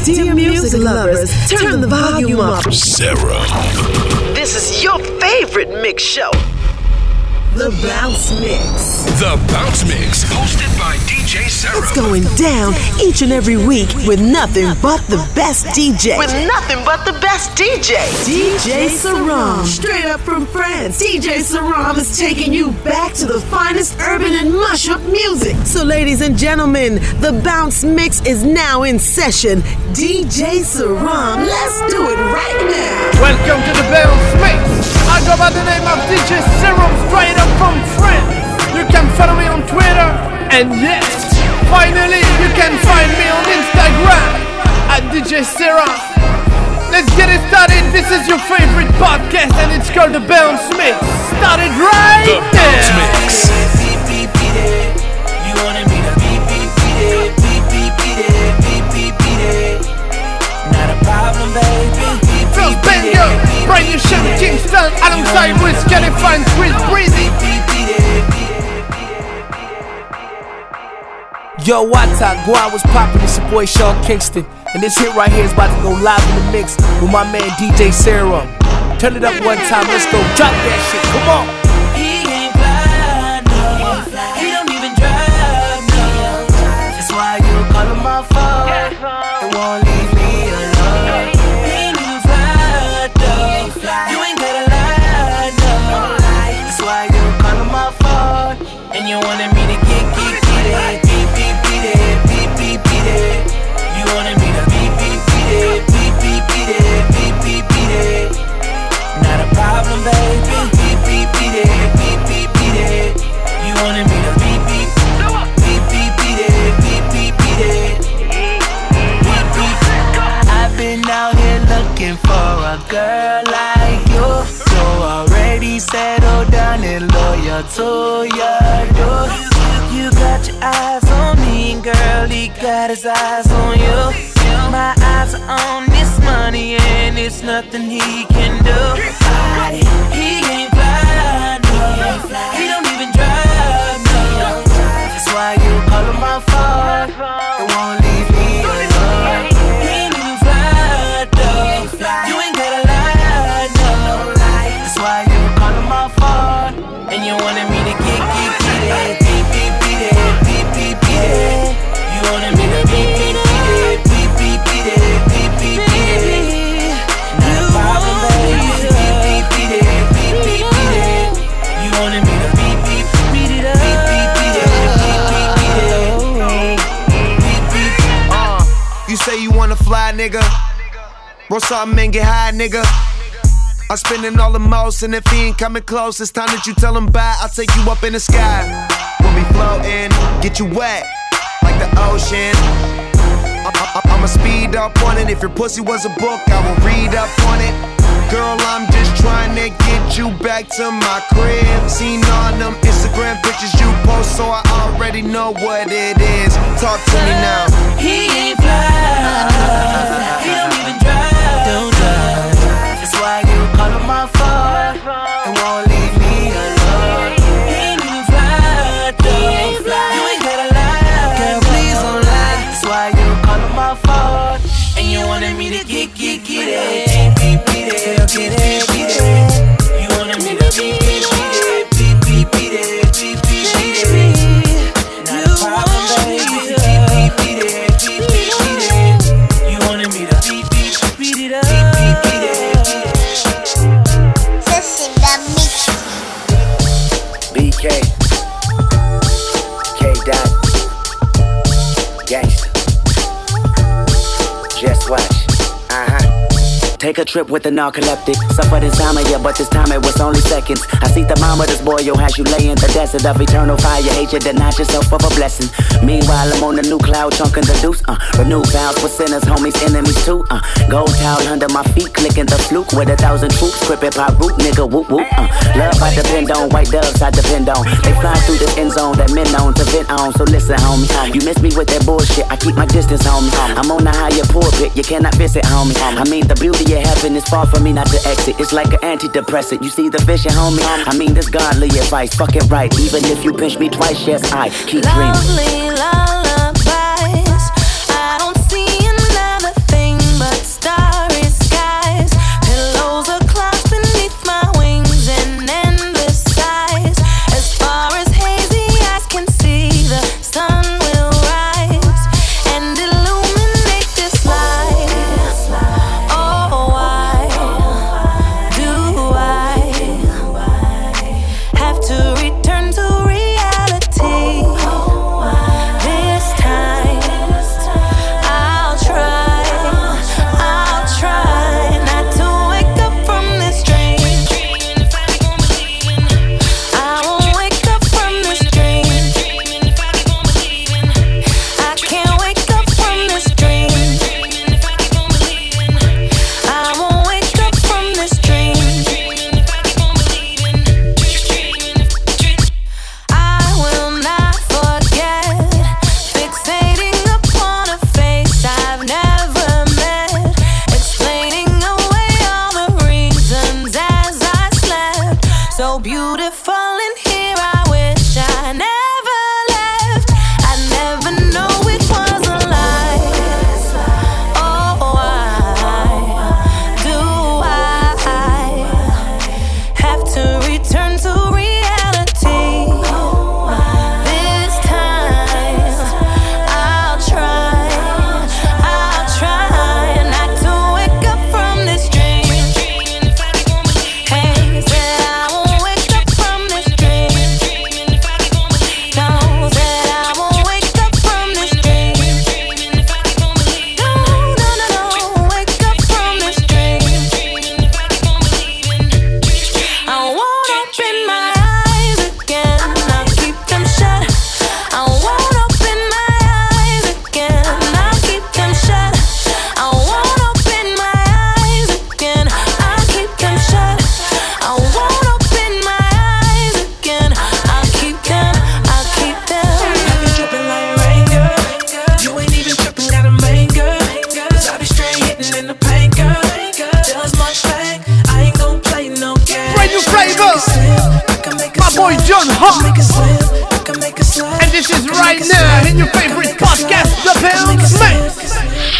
Dear music lovers, turn the volume up. Serum. This is your favorite mix show. The Bounce Mix. The Bounce Mix, hosted by DJ Serum. It's going down each and every week with nothing but the best DJ. DJ Serum. Straight up from France, DJ Serum is taking you back to the finest urban and mashup music. So ladies and gentlemen, the Bounce Mix is now in session. DJ Serum, let's do it right now. Welcome to the Bounce Mix. I go by the name of DJ Serum, straight up from France. You can follow me on Twitter, and yes, finally you can find me on Instagram at DJ Serum. Let's get it started. This is your favorite podcast, and it's called the Bounce Mix. Started right the now. Bounce Mix. You wanted me to beat it. Not a problem, baby. First banger, brand new show Kingston alongside Wiz Khalifa and Chris Breezy. Yo, Wata, Guan was poppin', it's your boy Sean Kingston. And this hit right here is about to go live in the mix with my man DJ Serum. Turn it up one time, let's go, drop that shit, come on. He ain't fly, no. He don't even drive, no. That's why you call him my phone. It won't leave me alone. He ain't even fly, though. You ain't gotta lie, no. That's why you call him my phone. And you wanted me to get it. Beat it. You wanted me to beat it. Not a problem, baby. Beat it. You wanted me to beat it. I've been out here looking for a girl like you. So already settled down and loyal to you. You got your eyes on me, girl, he got his eyes on you. My eyes are on this money and it's nothing he can do. He ain't fly, no. He don't even drive, no. That's why you call him my phone. It won't leave me alone. He ain't even fly, though. You ain't gotta lie, no. That's why you call him my phone. And you wanted me to get it. You wanted me to beat it. Not a problem, baby. Beat it. You wanted me to beat it up. You say you wanna fly, nigga. Roll something and get high, nigga. I'm spending all the most, and if he ain't coming close, it's time that you tell him bye. I'll take you up in the sky. We'll be floating, get you wet like the ocean. I'ma speed up on it. If your pussy was a book, I will read up on it. Girl, I'm just trying to get you back to my crib. Seen all them Instagram pictures you post, so I already know what it is. Talk to me now. He ain't fly. He don't even drive. Don't drive. That's why you call him my phone. It won't leave me alone. He ain't even fly, though. You ain't gotta lie, girl, please don't lie. That's why you call him my phone. And you wanted me to get it. Beat it. You wanted me to beat it. Not a problem, baby. Beat it. You wanted me to beat it up. BK K-Dot Gangsta. Just watch. Take a trip with the narcoleptic. Suffered insomnia, but this time it was only seconds. I see the thermometers boil, has you lay in the desert of eternal fire. Hate you, deny yourself of a blessing. Meanwhile, I'm on the new cloud, chunking the deuce. Renew vows for sinners, homies, enemies too. Gold towel under my feet, clicking the fluke with 1,000 troops. Crippin' pop root, nigga, whoop whoop. Love I depend on, white doves I depend on. They fly through this end zone that men known to vent on. So listen, homie, you miss me with that bullshit. I keep my distance, homie. I'm on the higher pulpit, you cannot visit, homie. I mean, the beauty of heaven is far from me not to exit. It's like an antidepressant. You see the vision, homie? I mean, this godly advice. Fuck it right. Even if you pinch me twice, yes, I keep dreaming. Lovely lullabies. I don't see another thing John Hart. And this is right now in your favorite podcast, The Bounce Mix.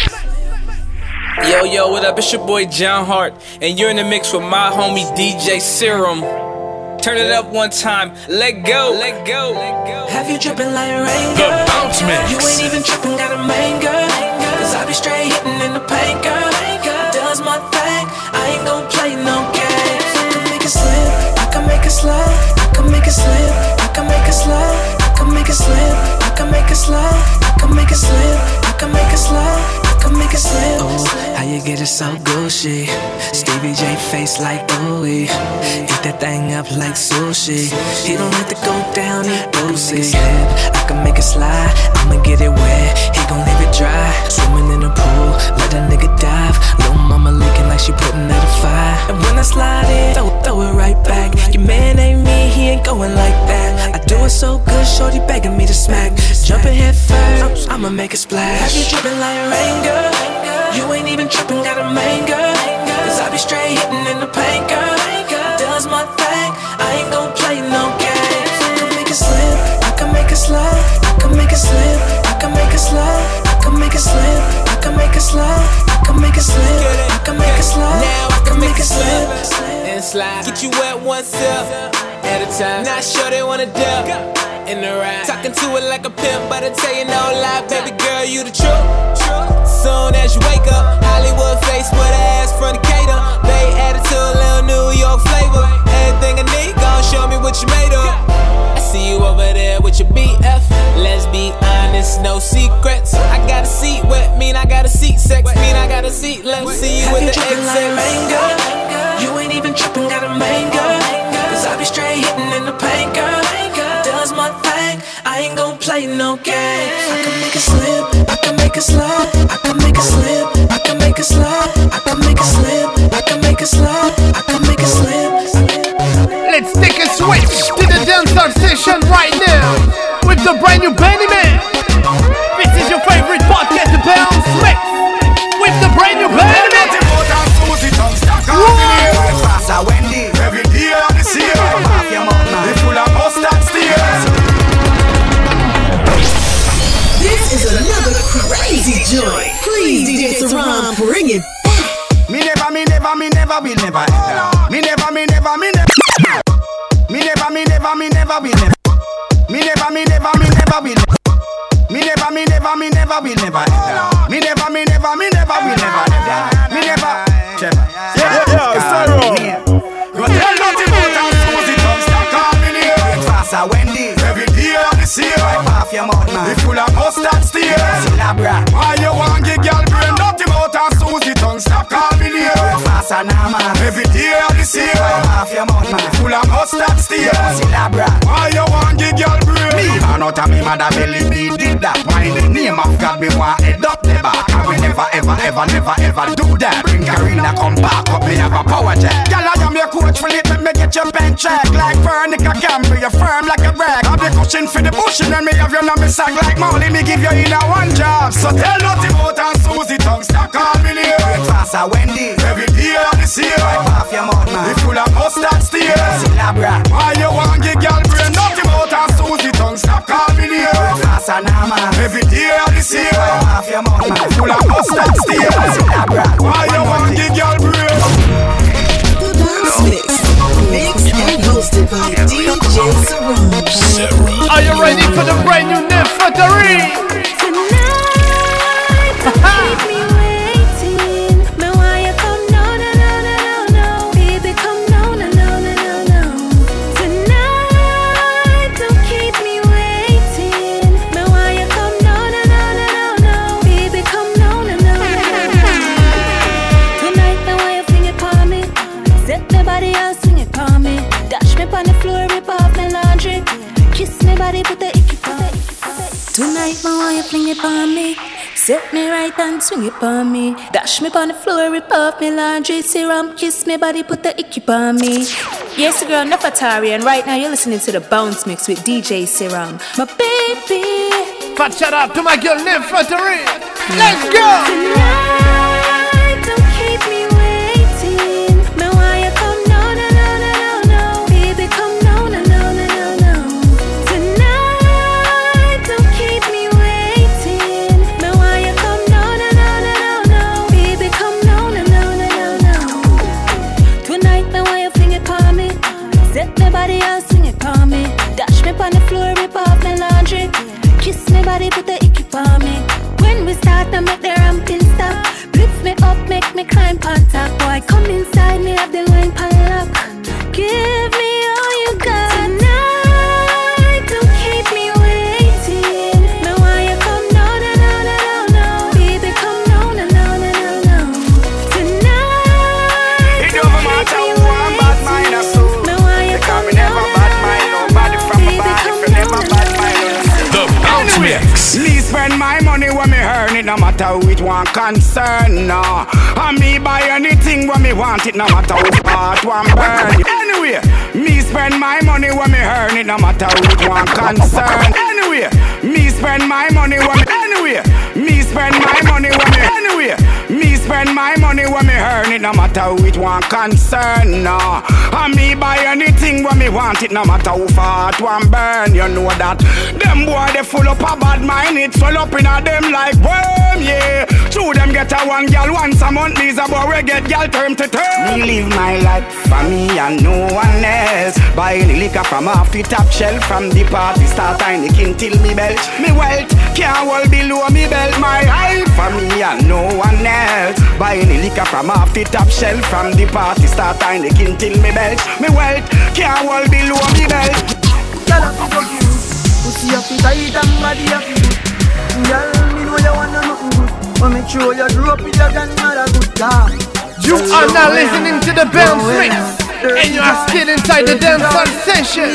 Yo, what up? It's your boy John Hart, and you're in the mix with my homie DJ Serum. Turn it up one time. Let go. Have you tripping like rain, The girl? Bounce Mix. You ain't even tripping, got a main girl. Cause I be straight hitting in the paint, girl. Does my thing, I ain't gon' play no games. I can make it slip, I can make it slide. I can make it slip, I can make it slide. I can make it slip, I can make it slide. I can make it slip, I can make it slide. I can make it slip. Oh, how you get it so gushy? Stevie J face like ooey. Eat that thing up like sushi. He don't have to go down and boozy. I can make it slide, I'ma get it wet. He gon' leave it dry. Swimming in the pool, let a nigga dive. Lil' mama licking like she putting out a fire. And when I slide in, throw it right back. Your man ain't me, he ain't going like that. I do it so good, shorty begging me to smack. Jumping head first, I'ma make a splash. Have you tripping like rain, girl? You ain't even tripping, got a main girl. Cause I be straight hitting in the paint, girl. Does my thing, I ain't gon' play no games. I can make it slip, I can make it slide. I can make it slip, I can make it slide. I can make it slip, I can make it slide. I can make it slip, I can make it slide. Now I can make it slip and slide. Get you wet one sip at a time. Not sure they wanna dip in the ride. Talking to it like a pimp, but I tell you no lie, baby girl, you the truth. Soon as you wake up, Hollywood face with ass from Decatur. Bay attitude, little New York flavor. Everything I need, gon' show me what you made of. I see you over there with your BF. Let's be honest, no secrets. I got a seat wet, mean I got a seat sex, mean I got a seat left. See you with the exit. You ain't even tripping, got a main girl. Cause I be straight hitting in the paint, girl. Does my thing, I ain't gon' play no games. I can make it slip, I can make it slide. I can make it slip, I can make it slide. I can make it slip, I can make it slide. I can make it slip. Let's take a switch to the dancehall session right now with the brand new Benny Man. This is your favorite podcast, The Bounce Mix, with the brand new Benny Man. Every day on the sea, they full of mustard steers. This is another crazy joint. Please, DJ Saram, bring it back. Me never will never. Me never will never. Me never will never. Me never will never. Me never will never. Me never will never. Me never will never. Me never will never. Me never will never. Me never will never. Me never will never. Me never. Yeah, sorrow. Go tell nothing about us, Susie Tongue, stop calling me. Breakfast at Wendy. Every day on the sea. Wipe off your mouth, man. It's full of mustard steers. Why you want get girl brain? Nothing about us, Susie Tongue, stop calling me. Breakfast at Nama. Every day on the sea. Wipe off your mouth, man. It's full of mustard steers. Why you want get girl brain? Me, man, out of me mother belly, me did that. Why in the name of God, me want head up the back. I will never, ever do that. Bring Karina, come back up, me have a power jet. Girl, I am your coach for it, let me get your bench check. Like Vernica Camber, you're firm like a rag. I'll be cushion for the bushing and me have your number song like Molly. Me give you in a one job. So tell nothing about and Susie Tongue, stop calling me near. Breakfast at Wendy. Every day on the sea. Wipe off your mouth, man. It's full of mustard steers. Why you want get girl brain? Nothing about and Susie Tongue, stop calling me near. Breakfast at Nama. Every day on the sea. Wipe off your mouth, man. It's full of mustard steers. Why you want get girl brain? Mix and hosted by DJ Saram. Are you ready for the brand new Nefertari? Tonight, keep me waiting. Me why you come? No, baby, come no. Tonight, don't keep me waiting. Me why you come? No, baby, come no. Tonight, me why you fling it for me? Set me body and swing it for me. Dash me on the floor, rip off my laundry. Kiss me body, put the icky for me. Tonight, my why you fling it for me? Set me right and swing it for me. Dash me on the floor, rip off my laundry. Serum, kiss me body, put the icky for me. Yes, girl, Nefertari, and right now you're listening to the Bounce Mix with DJ Serum. My baby. Fat shout out to my girl Nefertari. Let's go. Tonight, don't keep me waiting. Me why you come? No, baby, come no. partner, make the ramping stop. Lift me up, make me climb on top. Boy, come inside me, have the wine pan lock. Give me all you got tonight, don't keep me waiting. Now why you come, no, no, no, no, no, no. Baby, come, no, no, no, no, no, no. Tonight, it don't matter who I'm bad mind or soul. now why you come, Me never bad mind nobody from my body. If you never bad mind The Bounce Mix. me spend my money when me earn it, no matter who it want concern, no. And me buy anything when me want it, no matter who part one burn. Anyway, me spend my money when me earn it, no matter who it want concern. Anyway, me spend my money when me anyway. Me spend my money when me anyway. Me spend my money when me earn it, no matter who it want concern, no. And me buy anything when me want it, no matter who part one burn. You know that them boy they full up a bad mind, it's full up in a them like worm, yeah. Two them get a one girl once a month, these a boy we get girl term to term. Me live my life for me and no one else. Buy the liquor from off the top shelf, from the party start tiny king till me belt. Me wealth can't hold below me belt. My life for me and no one else. Buy the liquor from off the top shelf, from the party start tiny king till me belt. Me wealth can't hold below me belt. Girl, I feel you. Pussy up tight and body up good. Girl, me know you wanna nothing good, but make sure you grow up with your grandmother good dog. You are now listening to the Bounce Mix, and you are still inside the dance session.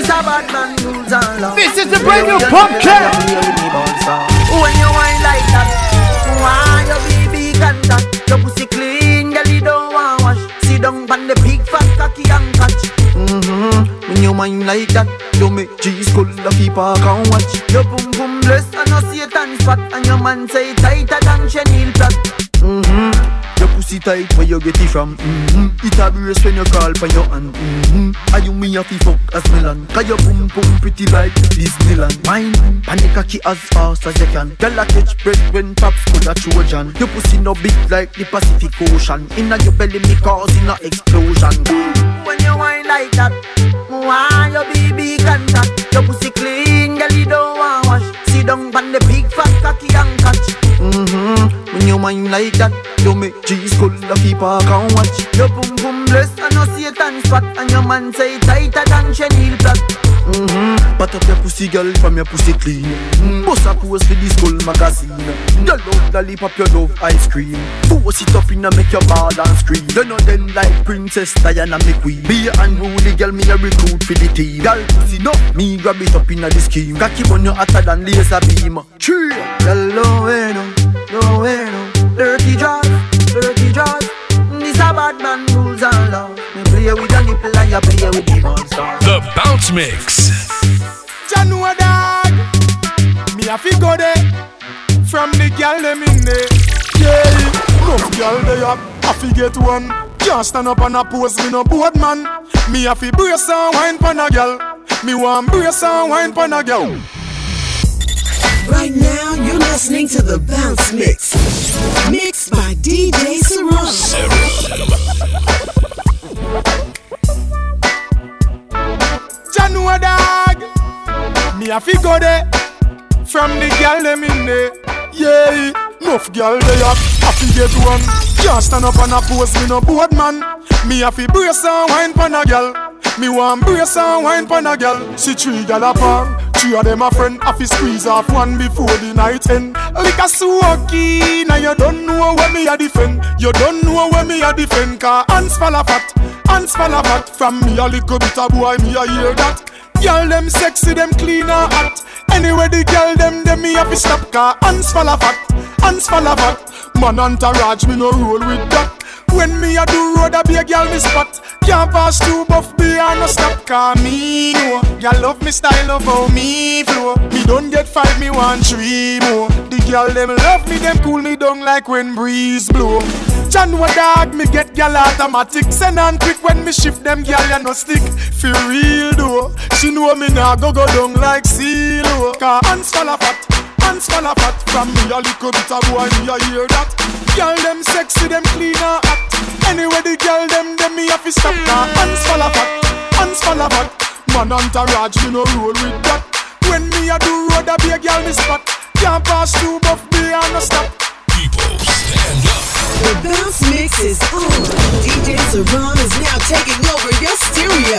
This is the brand new podcast. When you whine like that, why your baby contact? Your pussy clean, girl, you don't want wash. Sit down on the big fat cocky and catch. When you whine like that, you make cheese cold, the people can watch. Your boom boom bless and no Satan spot, and your man say tighter than chenille plot. Your pussy tight, where you get it from? It a brace when you crawl for your hand. Are you me a fi fuck as melon? Cause your boom boom pretty like Disneyland. Mine, panic cocky as fast as you can. Girl a catch breath when pops could a Trojan. Your pussy no big like the Pacific Ocean. Inna your belly me causing a explosion. When you whine like that, why your baby contact? Your pussy clean, girl you don't want wash. Sit down on the big fat cocky and catch. When you whine like that, you make cheese cold, the people can watch. Your boom boom bless and no Satan spot, and your man say tighter than chenille plot. Pat up your pussy girl from your pussy clean. Bust a pose for this school magazine. You love lollipop, you love ice cream. Force it up in and make your ball and scream. You know them like Princess Diana McQueen. Be an unruly girl, me a recruit for the team. Girl pussy no, me grab it up in a the scheme. Cocky on you hotter than laser beam. Cheer, girl no way no, no way no. Dirty jaws, dirty jaws. This a bad man rules and law. Me play with a nipple and you play with the monster. The Bounce Mix. Janua dog, me a fi go there. From the girl them in there. Yeah, rough girl they up, I fi get one. Can't stand up and a pose, me no board man. Me a fi brace and wine pon a girl. Me want brace and wine pon a girl. Right now, you're listening to the Bounce Mix, mixed by DJ Serum. Janua dog, me a fi go there. From the girl them in there. Yeah, enough girl they up, I fi get one. Can't stand up and a pose, me no board man. Me a fi brace and wine pon a girl. Me want brace and wine pon a girl. See 3 gal a par. 3 of them a friend, I fi squeeze off one before the night end. Like a sucky, now you don't know where me a defend. You don't know where me a defend. Cause hands fall a fat, hands fall a fat. From me a little bit of boy, me a hear that. Girl them sexy, them clean and hot. Anyway the girl them me have to stop. Cause hands fall a fat, hands fall a fat. Man entourage, me no roll with that. When me a do road, a be a girl me spot. Can't pass too buff, be a no stop. Cause me know, girl love me style, love how me flow. Me don't get 5, me want 3 more. The girl them love me, them cool me down like when breeze blow. Janua dog, me get girl automatic. Send on quick when me shift them girl, you no stick. For real though, she know me now go down like CeeLo. Cause hands fall a fat, hands fall a fat. From me a little bit of boy, me a hear that. Girl them sexy, them clean and hot. Anyway the girl them me have to stop. Cause hands fall a fat, hands fall a fat. Man entourage, me no roll with that. When me a do road, a be a girl me spot. Can't pass too buff, be a no stop. bounce mix is on. DJ Serom is now taking over your stereo.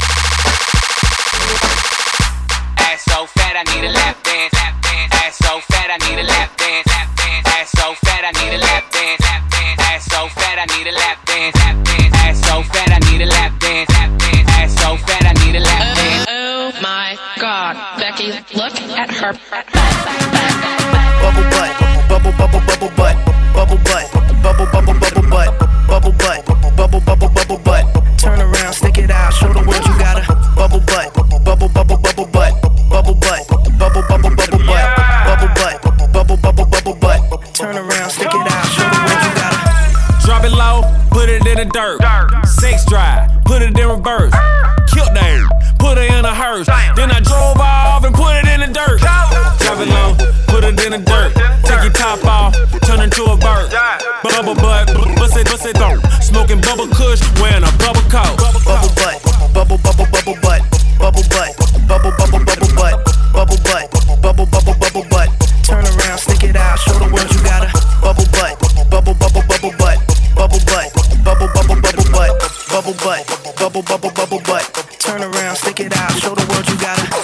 Ass so fat, I need a lap dance. Ass so fat, I need a lap dance. Ass so fat, I need a lap dance. Ass so fat, I need a lap dance. Ass so fat, I need a lap dance. Ass so fat, I need a lap dance. Oh my God, Becky, look at her. Bubble butt, bubble bubble bubble butt, bubble butt, bubble bubble bubble butt, bubble butt, bubble bubble bubble butt. Turn around, stick it out, show the world you got a bubble butt, bubble bubble bubble butt, bubble butt, bubble bubble bubble butt, bubble butt, bubble bubble bubble butt. Turn around, stick it out, show the world you got a. Drop it low, put it in the dirt. Sex drive, put it in reverse. Killed that, put it in a hearse. Then I drove off and put it in the dirt. Drop it low, put it in the dirt. Take your top off, turn into a bird. Bubble butt, bust it through. Smoking bubble kush, wearing a bubble coat. Bubble butt, bubble bubble bubble butt, bubble butt, bubble bubble bubble butt, bubble butt, bubble bubble bubble butt. Turn around, stick it out, show the world you got a bubble butt, bubble bubble bubble butt, bubble butt, bubble bubble bubble butt, bubble butt, bubble bubble bubble butt. Turn around, stick it out, show the world you got a.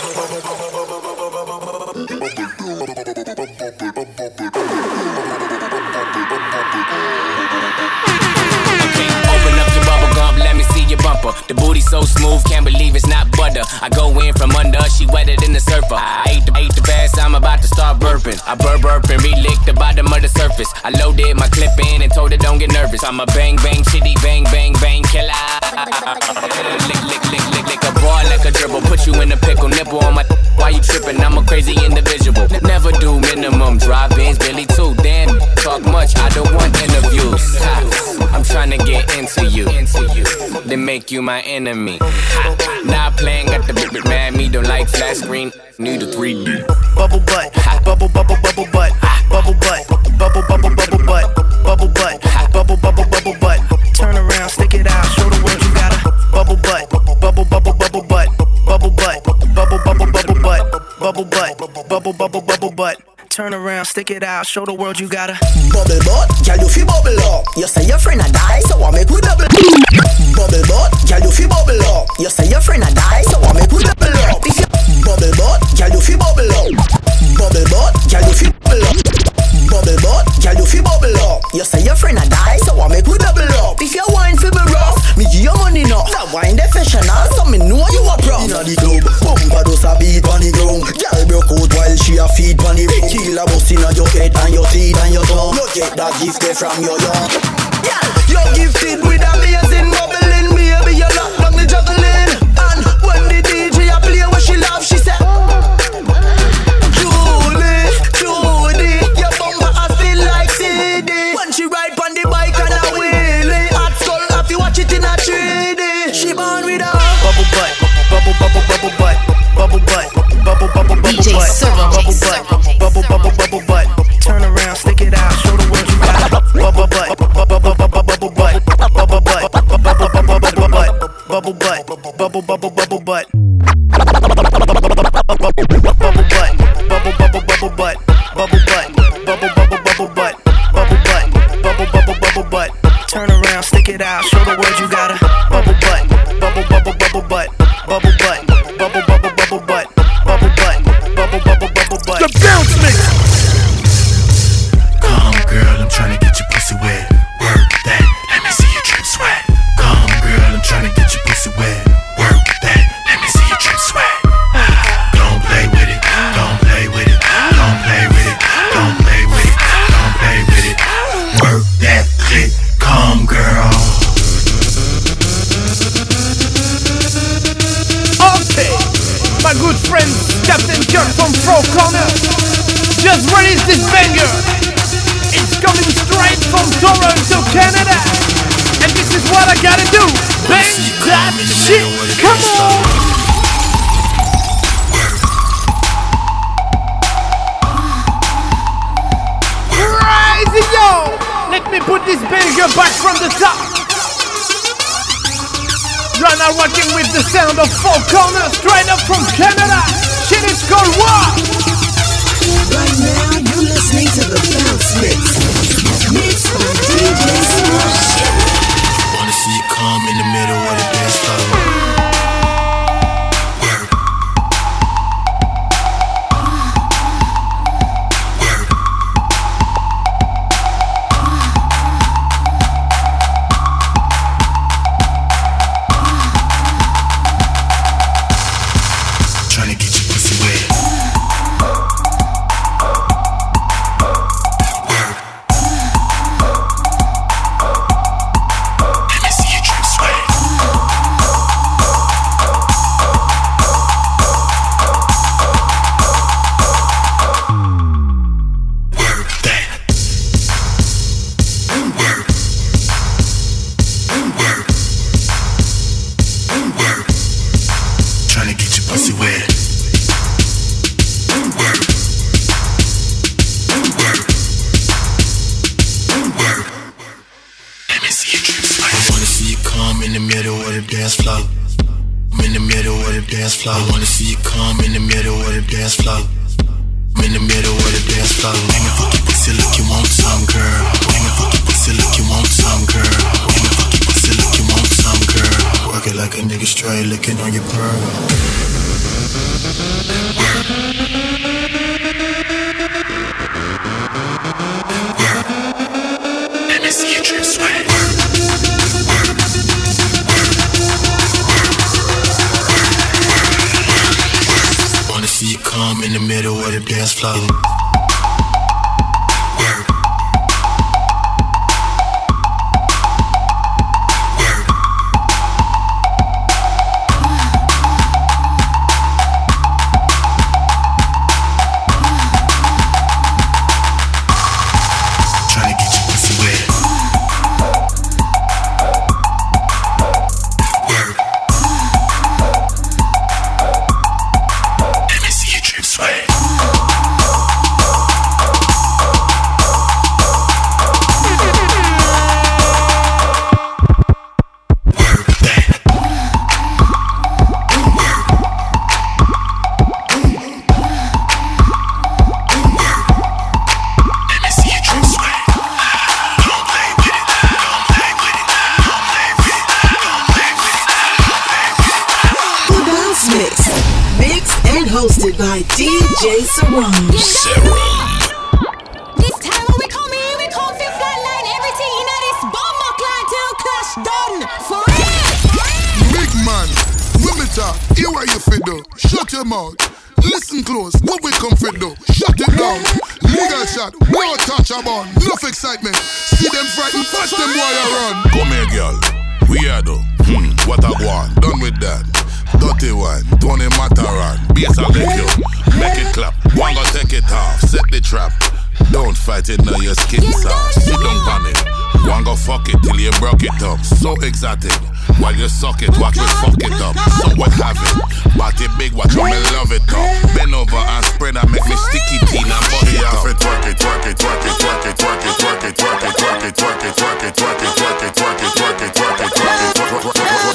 Open up your bubble gum, let me see your bumper. The booty so smooth, can't believe it's not butter. I go in from under, she wetter than the surfer. I ate the bass, I'm about to start burping. I burp and re-lick the bottom of the surface. I loaded my clip in and told her don't get nervous. I'm a bang bang shitty bang bang bang killer. Lick a ball like a dribble. Put you in a pickle, nipple on my. Why you tripping? I'm a crazy individual. Never do minimum drive-ins, Billy too. Damn, talk much. I don't want interviews. I'm trying to get into you, then make you my enemy. Not playing, got the big mad. Me don't like flat screen. Need a 3D. Bubble butt, bubble bubble bubble butt, bubble butt, bubble bubble bubble butt, bubble butt, bubble bubble bubble butt. Turn around, stick it out, show the world you got a bubble butt, bubble bubble bubble butt, bubble butt, bubble bubble bubble butt, bubble butt, bubble bubble bubble butt. Turn around, stick it out, show the world you got a bubble butt, girl you fi bubble up. You say your friend a die, so I make we double. Bubble butt, girl you fi bubble up. You say your friend a die, so I make we double up. If you bubble butt, girl you fi bubble up. Bubble butt, girl you fi bubble up. Bubble butt, girl you fi bubble up. You say your friend a die, so I make we double up. If you wine fi be rough, me give you money now. That wine professional, so me know you a pro. Inna the club, bumper does a beat on the ground. Girl broke out while she a feed on the road. Kill a bust inna your head and your teeth and your tongue. You get that gift there from your young. Girl, you're gifted with amazing bubbling. Baby, you lock down the juggling. And when the DJ a play what she love, she say Judy, your bumper a feel like CD. When she ride on the bike and a wheelie, hot skull if you watch it in a 3D. She born with a bubble butt, bubble bubble bubble butt, bubble butt, bubble bubble bubble butt, bubble butt, bubble bubble bubble butt. Turn around, stick it out, show the world you got a bubble butt, bubble bubble bubble butt, bubble butt, bubble bubble bubble butt, bubble butt, bubble bubble bubble butt. Bubble butt, bubble bubble bubble butt, bubble butt, bubble bubble bubble butt, bubble butt, bubble bubble bubble butt. Turn around, stick it out, show the world you got a bubble butt, bubble bubble bubble butt, bubble butt, bubble bubble bubble butt, bubble butt, bubble bubble bubble butt. The bounce mix. Come girl, I'm trying to get your pussy wet. Work that, let me see your drip sweat. Come girl, I'm trying to get your pussy wet. Work that, let me see your drip sweat. Don't play with it, don't play with it, don't play with it, don't play with it, don't play with it. Work that clit, come girl. Okay, my good friend Captain Kirk from Four Corners just released this banger. It's coming straight from Toronto, Canada, and this is what I gotta do. Bang that shit, come on! Crazy yo! Let me put this banger back from the top. You're now rocking with the sound of Four Corners, straight up from Canada. Shit is called what? Right now, you're listening to the Bounce Mix. Mix by DJ dance floor. I'm in the middle of the dance floor. I wanna see you come in the middle of the dance floor. I'm in the middle of the dance floor. Bang it, fuck your pussy, look you want some, girl. Bang it, fuck your pussy, look you want some, girl. Bang it, fuck your pussy, look you want some, girl. Work it like a nigga straight, licking on your pearl. Let me see you drip sweat. Wanna see you come in the middle of the dance floor. Hosted by DJ Serum. This time when we come in, we come feel flatline. Everything in this bomb line till clash done. For real. Big man, when me talk, hear what you fit do. Shut your mouth. Listen close, what we come fit do. Shut it down. Legal shot, no touch about. Enough excitement. See them frightened, watch them while you run. Come here, girl. We are though. What I want. Done with that. Dirty one, Tony Mataran. Bass I'll lick you, make it clap. One go take it off, set the trap. Don't fight it now, your skin soft. Sit down panic. One go fuck it till you broke it up. So exotic. While you suck it, watch me fuck it up. So what have it? Body big, watch me love it up. Bend over and spread and make me sticky teen and butt it up. Twerk it, twerk it, twerk it, twerk it, twerk it, twerk it, twerk it, twerk it, twerk it, twerk it, twerk it, twerk it, twerk it, twerk it, twerk it, twerk it,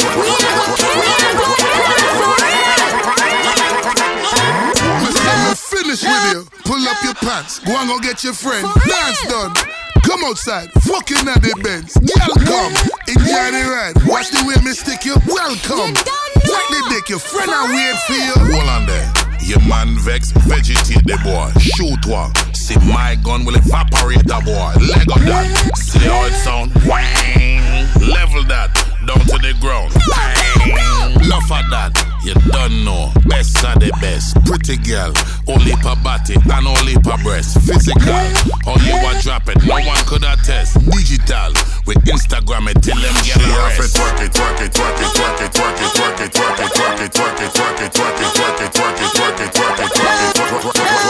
finish with you. Pull up your pants. Go and go get your friend. Dance done. Come outside. Fucking at the Benz. Girl, come. Enjoy the ride. Watch the way me stick you. Welcome. Like the dick. Your friend I wait for you. Hold on there. Your man vex. Vegetate the boy. Shoot one. See my gun will evaporate the boy. Leg up that. See how it sound? Wang. Level that. Down to the ground. Enough of that. You don't know. Best of the best. Pretty girl. Only per body and only per breast. Physical. How you a drop it. No one could attest. Digital. With Instagram it till them get a rest. Twerk it, twerk it, twerk it, twerk it, twerk it, twerk it, twerk it, twerk it, twerk it, twerk it, twerk it, twerk it, twerk it, twerk it, twerk it, twerk it,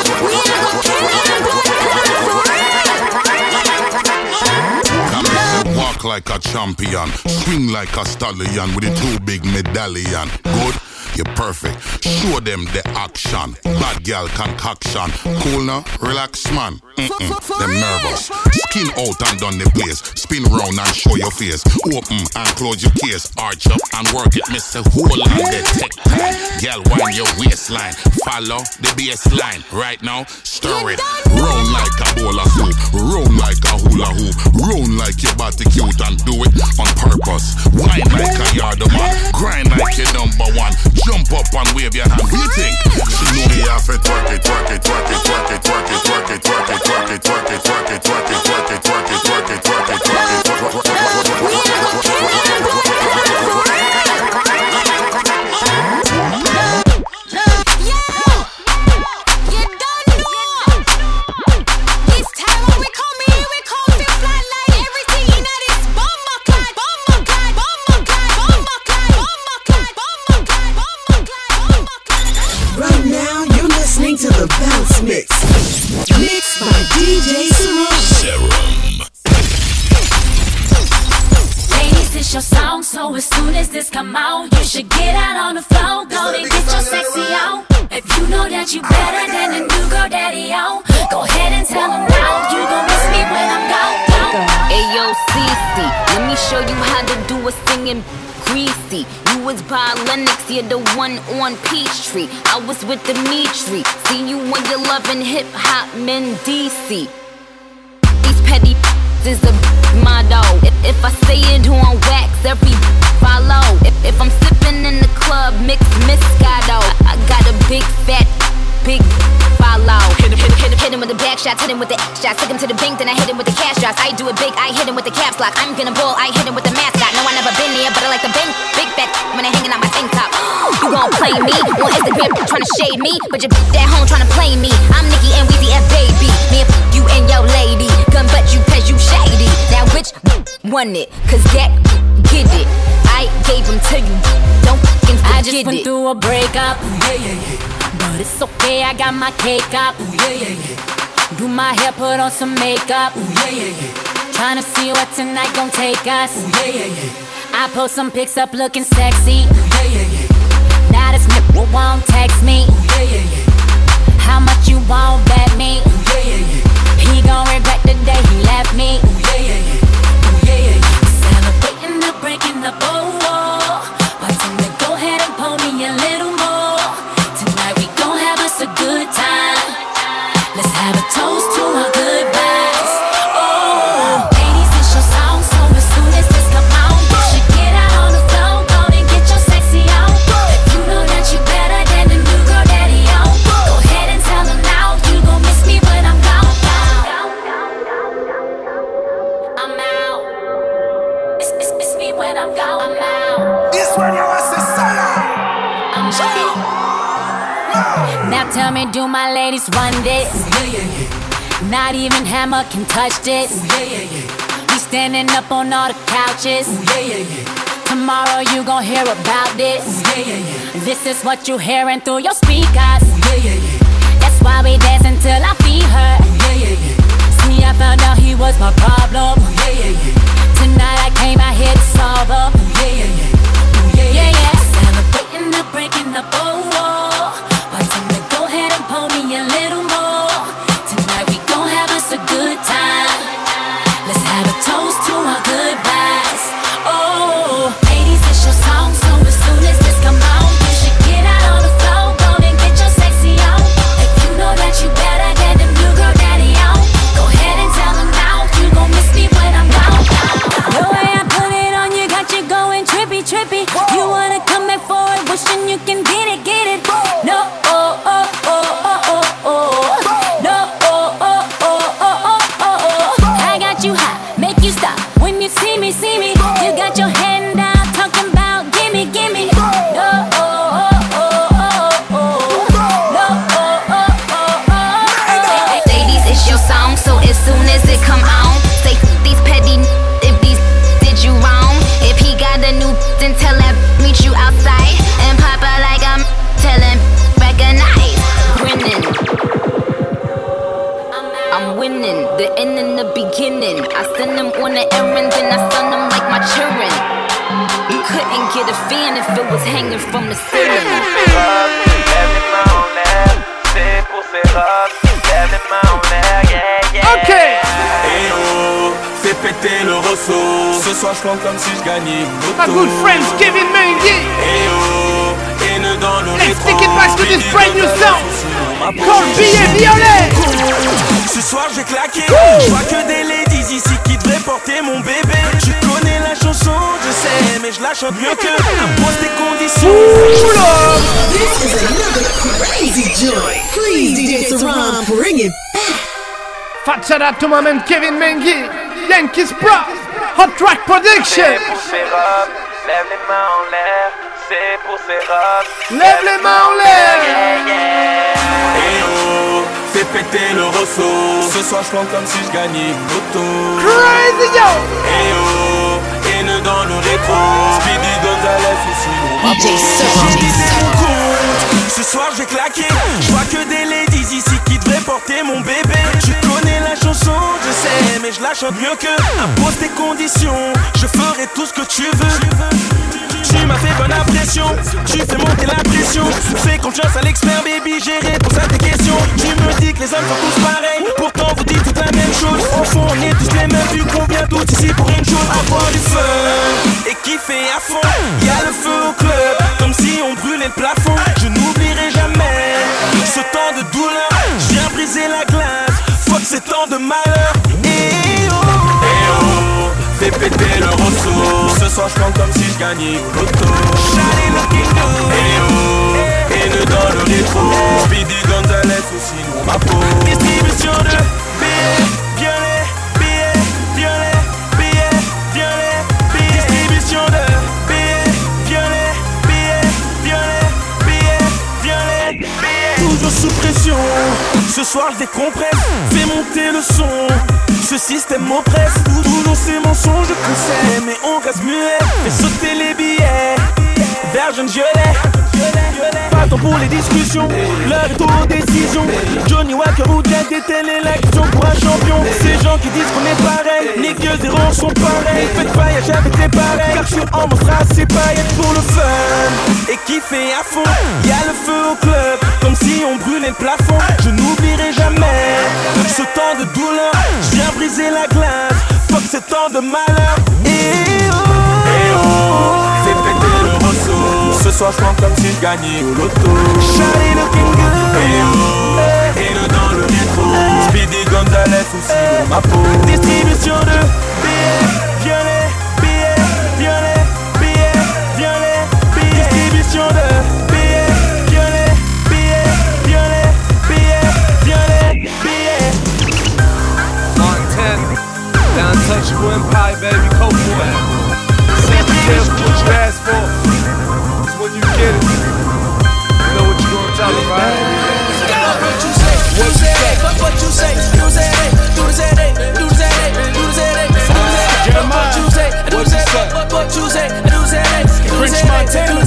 walk like a champion, swing like a stallion with a two big medallion. Good, you're perfect. Show them the action. Bad girl concoction. Cool now, relax man. Them nervous. Skin out and down the place. Spin round and show your face. Open and close your case. Arch up and work it. Mr. Hold on the tech time. Girl, wind your waistline. Follow the baseline. Right now, stir it. Round like a bowl of soup. Round like a hula hoop. Round like your body cute and do it on purpose. Wine like a yard man. Grind like your number one. Jump up and wave your hand. What do you think? She know me have to twerk it, twerk it, twerk it, twerk it, twerk it, twerk it, twerk it, twerk it, twerk it, twerk it, twerk it, twerk it, twerk it, twerk it, twerk it, twerk it, To the Bounce Mix, mixed by DJ Serum. Ladies, it's your song, so as soon as this come out, you should get out on the floor, go and get your sexy on. If you know that you better than the new girl daddy on, go ahead and tell him now, you gon' miss me when I'm gone. Ayo, Cece, let me show you how to do a singing greasy. You was by Lennox, you're the one on Peachtree. I was with Dimitri. See you when you're loving hip hop men DC. These petty is a motto. If I say it on wax, every follow. If I'm sipping in the club, mix Moscato. I got a big fat, big follow. Hit him with the back shots, hit him with the shots. Took him to the bank, then I hit him with the cash drops. I do it big, I hit him with the caps lock. I'm gonna ball, I hit him with the mascot. No, I never been there, but I like the bank. Big fat when they hanging out my tank top. You gon' play me on Instagram, tryna shade me, but you at home tryna play me. I'm Nicki and Weezy F baby. Me and you and your lady. Gun but you cause you shady. Now which won it? Cause that get it. I gave him to you. Don't fucking forget it. I just went through a breakup. But it's okay, I got my cake up. Do my hair, put on some makeup. Tryna see what tonight gon' take us. I post some pics up looking sexy. Now this nigga won't text me. How much you won't bet me? He gon' regret the day he left me. Celebrating the breaking the bowl. Why don't you go ahead and pull me a little more? Tonight we gon' have us a good time. Let's have a toast to our goodbyes. Oh, ladies, it's your song, so as soon as this come out, you should get out on the floor, go and get your sexy on. If you know that you better than the new girl daddy on, go ahead and tell them now. You gon' miss me when I'm gone. I'm out. Miss me when I'm gone. I'm out. This one you want to say I'm out. Now tell me, do my ladies run this? Not even Hammer can touch this. We standing up on all the couches. Tomorrow you gon' hear about this. This is what you hearing through your speakers. That's why we dance until our feet hurt. See, I found out he was my problem. Tonight I came out here to solve him. Celebrating the breaking the bowl. Why don't you go ahead and pull me a little more? Tonight we gon' have us a good time. Let's have a toast to our goodbyes. Oh, ladies, it's your song, so as soon as this come out, you should get out on the floor, go and get your sexy on. If you know that you better than the new girl daddy on, go ahead and tell them now. You gon' miss me when I'm gone. The way I put it on you got you going trippy, trippy. You wanna come back forward, wishing you can get it, get it. No, oh, oh, oh, oh, oh, oh. No, oh, oh, oh, oh, oh, oh. I got you hot, make you stop when you see me, see me. You got your hand out, talking about gimme, gimme. No, oh, oh, oh, oh, oh. No, oh, oh, oh, oh. Ladies, it's your song, so as soon as it come on, say these petty if these did you wrong. If he got a new, then tell him meet you outside and pop out like I'm telling. Recognize, winning. I'm winning, the end and the beginning. I send them on the errand, then I stun them like my children. You couldn't get a fan if it was hanging from the ceiling. Okay. Hey oh, fais péter le ressaut. Ce soir je plante comme si je gagnais une moto. My good friends Kevin Mengi. Hey oh, haine dans le Let's rétro. take it back to this brand new song called Billet Violet. Ce soir je vais claquer. Je vois que des ladies ici qui devraient porter mon bébé. Tu connais la chanson, je sais, mais je la chante mieux que. Impose tes conditions. This is another crazy joint. Please, DJ Saram, bring it back. Fat shout out to my man Kevin Mengi, Yankees Bros, Hot Track Production. Lève les mains en l'air, c'est pour ces robes. Lève les mains en l'air. Hey oh, fais péter le ressaut. Ce soir je plante comme si je gagnais une moto. Crazy yo. Hey oh, haine dans le rétro. Speedy Gonzalez ici mon DJ Saram. J'ai visé mon compte. Ce soir je vais claquer. Je vois que des ladies ici qui devraient porter mon bébé. Tu connais la chanson, je sais, mais je la chante mieux que. Impose tes conditions, je ferai tout ce que tu veux. Tu m'as fait bonne impression, tu fais monter la pression. Fais confiance à l'expert, baby, j'ai réponse à tes questions. Tu me dis que les hommes sont tous pareils, pourtant vous dites toute la même chose. Au fond, on est tous les mêmes, vu qu'on vient tous ici pour une chose. Avoir du fun, kiffer à fond. Y'a le feu au club, comme si on brûlait le plafond. Je n'oublierai jamais ce temps de douleur. Je viens briser la glace, fuck ces temps de malheur. Eh oh, fais péter le ressaut. Ce soir je chante comme si je gagnais au loto. Shawty looking good. Eh oh, et le dans le rétro. Speedy Gonzalez aussi dans ma peau. Distribution de billets violets, billets violets, billets violets, billets. Distribution de billets violets, billets violets, billets violets, billets. Toujours sous pression. Ce soir je décompresse, fais monter le son. Ce système m'oppresse, toujours ces mensonges je conseille. Mais on reste muet, fais sauter les billets. Vert jaune violet, pas temps pour les discussions. L'heure est aux décisions. Johnny Walker ou Jack déteignent l'élection pour un champion. Ces gens qui disent qu'on est pareil, les gueux des ronds sont pareils. Faites paillage avec les pareils, car je suis en monstera ces paillettes pour le fun. Et kiffer à fond, y'a le feu au club, comme si on brûlait le plafond. Je n'oublierai jamais ce temps de douleur. Je viens briser la glace, fuck ce temps de malheur. Eh oh, fais péter le ressaut. Ce soir je chante comme si je gagnais au loto. Shawty looking good. Eh oh, et le dans le rétro. Speedy Gonzalez aussi dans ma peau. Distribution de billets violets, billets violets, billets violets, billets. Distribution de billets violets, billets violets, billets violets, billets. Mark 10, the untouchable empire, baby, Coke boy. Say be careful what you ask for. Cause when you get it, you know what you gonna tell them, right? What you say, what you say, what you say, do say, do say, do say, do say, what you say, do say, what you say, do say, French Montana.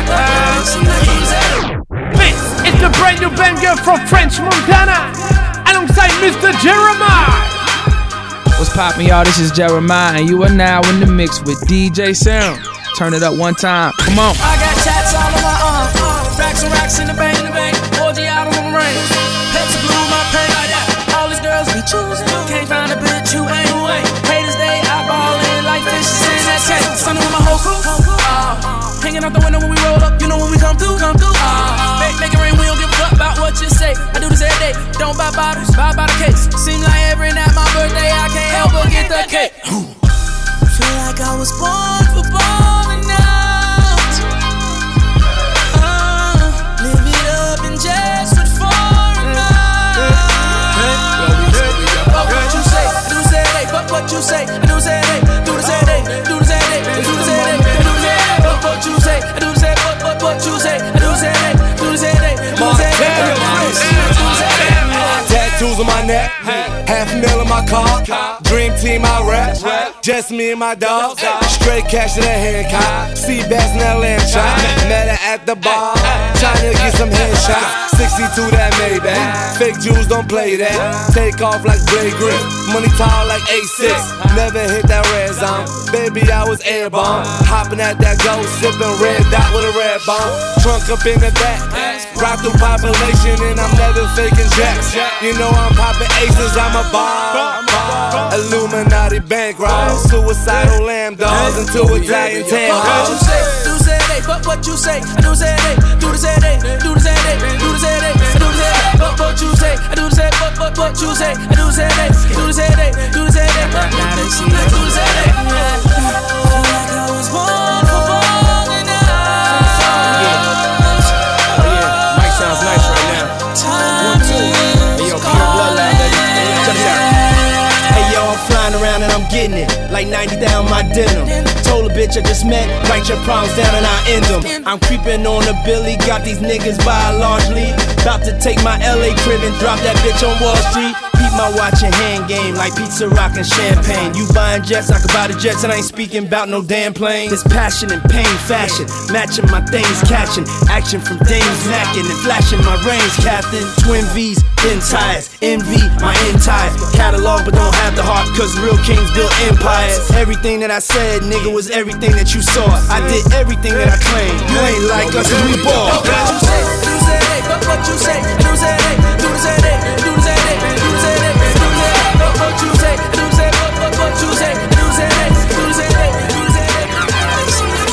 This is the brand new banger from French Montana, alongside Mr. Jeremiah. What's poppin', y'all? This is Jeremiah, and you are now in the mix with DJ Serum. Turn it up one time. Come on. I got tats all on my arm, racks and racks in the bank, orgy out on the rain, pets glue my pain. All these girls be choosing, can't find a bitch who ain't. Haters they eyeballing like fishes in that tank. Sunning with my whole crew, hanging out the window when we roll up. You know when we come through. Make it rain, we don't give a fuck about what you say. I do this every day, don't buy bottles, buy by the case. Seem like every night my birthday, I can't help but get the cake. Feel like I was born for balling out. Live it up and just with foreign eyes. What you say, do say, what you say, do say, do say, do say, do say, what you say, do say, what you say, do say, do say, do say. Tattoos on my neck, $500,000 in my car. Dream team I rap, just me and my dog. Straight cash in a Hancock, sea bass in that lamb chop. Met her at the bar, trying to get some headshots. 62 that Maybach, fake Jews don't play that. Take off like Blade Grip, money tall like A6. Never hit that red zone, baby I was airborne. Hopping at that ghost, sipping red dot with a red bomb. Trunk up in the back, rock through population and I'm never faking jacks. You know I'm popping aces, I'm a bomb. Illuminati bankroll, suicidal lamb dogs into Italian tail hoes. What you say, do say, what you say, do say, do the say, do the say, do the say, do the say, what you say, do say, what you say, do say, do the say, do the say, do the say. Like I was born for balling out. Oh yeah, Mike sounds nice right now. 1, 2. Hey yo, pure bloodline, baby. Check it out. Hey yo, I'm flying around and I'm getting it, like 90 down my denim. Told a bitch I just met, write your problems down and I end them. I'm creeping on a Billy, got these niggas by a large lead. About to take my LA crib and drop that bitch on Wall Street. Keep my watch and hand game like pizza, rock and champagne. You buying jets, I can buy the jets and I ain't speaking about no damn plane. This passion and pain fashion, matching my things, catching action from dames knacking and flashing my range, Captain. Twin V's, thin tires, envy, my entire catalog, but don't have the heart, cause real kings build empires. Everything that I said, nigga, was everything that you saw. I did everything that I claimed. You ain't like us and we bought. What you say, do say, what you say, do say, do say, do say, do say, what you say, do say, what you say, do say, do say, do say.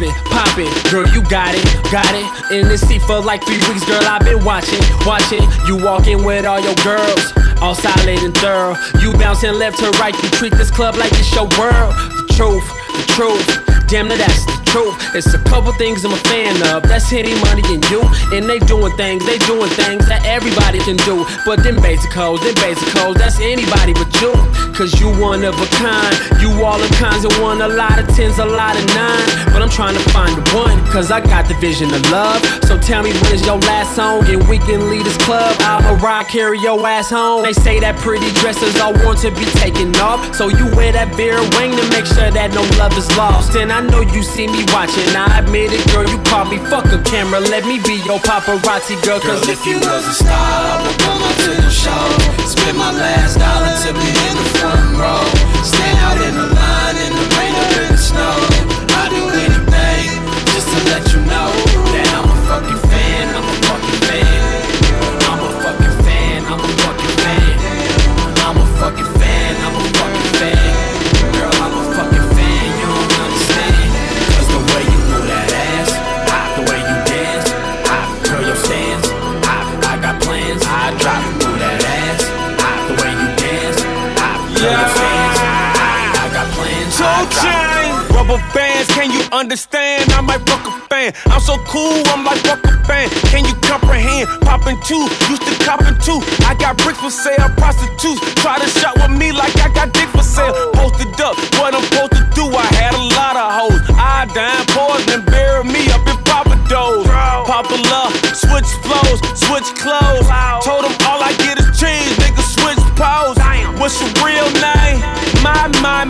poppin', girl, you got it. In this seat for like 3 weeks, girl, I've been watching. You walking with all your girls, all solid and thorough. You bouncing left to right, you treat this club like it's your world. The truth, damn, now that's the truth. It's a couple things I'm a fan of, that's Hitty, Money, and you. And they doing things that everybody can do. But them basic hoes, that's anybody but you. Cause you one of a kind, you all the kinds of one, a lot of 10s, a lot of 9s. But I'm trying to find the one, cause I got the vision of love. So tell me when is your last song, and we can leave this club. I'ma ride, carry your ass home. They say that pretty dresses all want to be taken off, so you wear that beer wing to make sure that no love is lost. And I know you see me watching, I admit it, girl, you caught me. Fuck a camera, let me be your paparazzi, girl. Cause if you was a star, I would come up to your show. Spend my last dollar to be in the front row. Stand out in the line, in the rain or in the snow. I'd do anything just to let you know that I'm a fucking fan, I'm a fucking fan. I'm a fucking fan, I'm a fucking fan. I'm a fucking fan, I'm a fucking fan. Girl, I'm a fucking fan, you don't understand. Cause the way you move that ass, the way you dance, girl, your stance, I got plans. I drop and move that ass, the way you dance, girl, your stance, I got plans. Toe chain, rubber bands, can you understand? I might fuck a fan. I'm so cool, I'm like fuck a fan. Can you comprehend? Poppin' 2, used to coppin' 2. I got bricks for sale, prostitutes try to shop with me like I got dick for sale. Posted up, what I'm supposed to do? I had a lot of hoes. I dime poison and bury me up in Papa Do's. Popular, switch flows, switch clothes. Told them all I get is cheese, nigga, switch pose. What's your real name? My.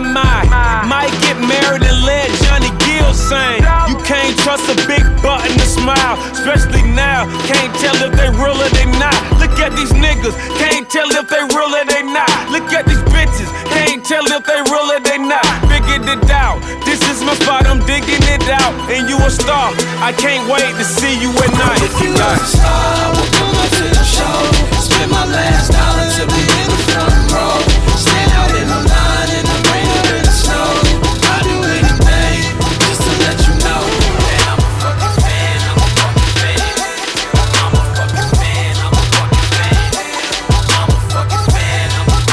Might get married and let Johnny Gill sing. You can't trust a big button to smile, especially now. Can't tell if they real or they not. Look at these niggas, can't tell if they real or they not. Look at these bitches, can't tell if they real or they not. Figured it out, this is my spot, I'm digging it out. And you a star, I can't wait to see you at night. If you was a star, I would come up to the show. Spend my last dollar to be in the front row. Stand out in the line, in the rain or in the snow. I'd do anything just to let you know that I'm a fucking fan, I'm a fucking fan. I'm a fucking fan, I'm a fucking fan. I'm a fucking fan, I'm a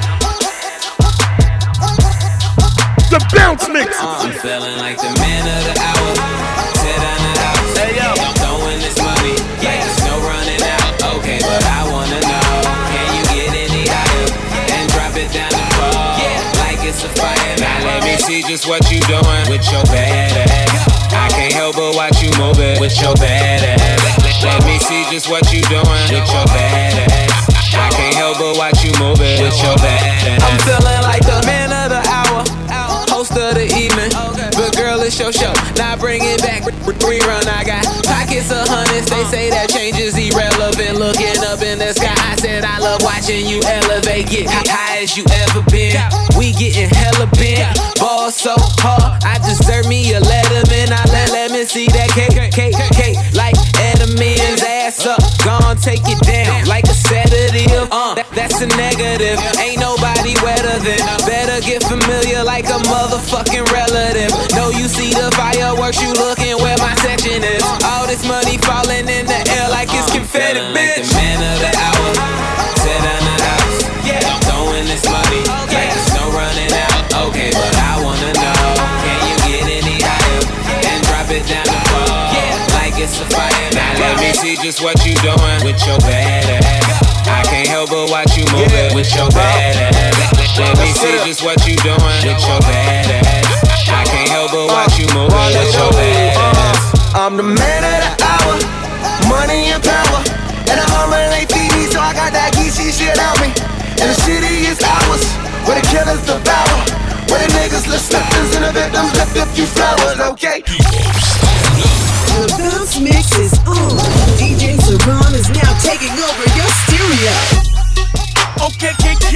fan. The bounce mix. I'm feeling like the man of the hour. Tear down the house. Hey yo, I'm throwing this money like there's no running out. Okay, but I wanna know, can you get any higher and drop it down the floor like it's a fire? Now let me see just what you doing with your bad ass. I can't help but watch you move it with your bad ass. Let me see just what you doing with your bad ass. I can't help but watch you move it with your bad ass. I'm feeling like the man of the hour, host of the evening. But girl, it's your show, now bring it back. Rerun, I got pockets of hundreds. They say that change is irrelevant. Looking up in the sky, I said I love watching you elevate. Get high as you ever been. We getting hella bent. Ball so hard, I deserve me a Letterman. I let me see that cake like Edelman's ass up. Gone, take it down like a sedative. That's a negative. Ain't nobody wetter than. Better get familiar like a motherfucking relative. Know you see the fireworks, you looking where my section is. All this money falling in the air like it's confetti, bitch. Like the man of the hour, tear down the house. I'm throwing this money like there's no running out. Okay, but I wanna know, can you get any higher and drop it down the floor like it's a fire? Now let me see just what you doing with your bad ass. I can't help but watch you move it with your bad ass. Let me see just what you doing with your bad ass. I can't help but watch you move it with your bad ass. I'm the man of the hour, money and power. And the hunger ain't feed me, so I got that geeky shit on me. And the city is ours, where the killers devour. Where the niggas left slippers and the victims left a few flowers, okay? The bounce mix is on. DJ Saram is now taking over your stereo. Okay,